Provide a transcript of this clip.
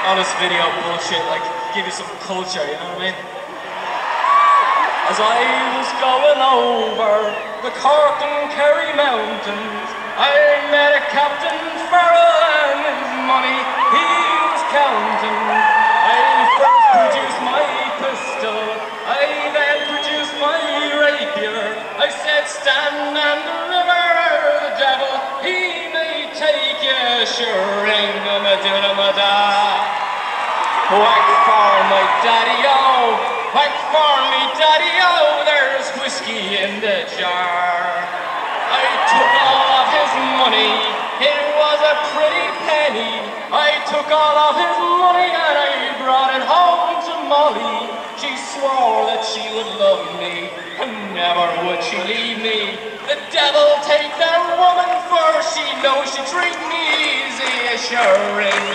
all this video bullshit, like, give you some culture, you know what I mean? As I was going over the Cork and Kerry mountains, I met a Captain Farrell and his money he was counting. I first produced my pistol, I then produced my rapier. I said, stand and deliver, the devil, he may take you, sure, ring-a-ma-doo-da-ma-da. Whack for my daddy-o, whack for me daddy-o, there's whiskey in the jar. I took all of his money, it was a pretty penny. I took all of his money and I brought it home to Molly. She swore that she would love me, and never would she leave me. The devil take that woman, for she knows she treat me easy, sure.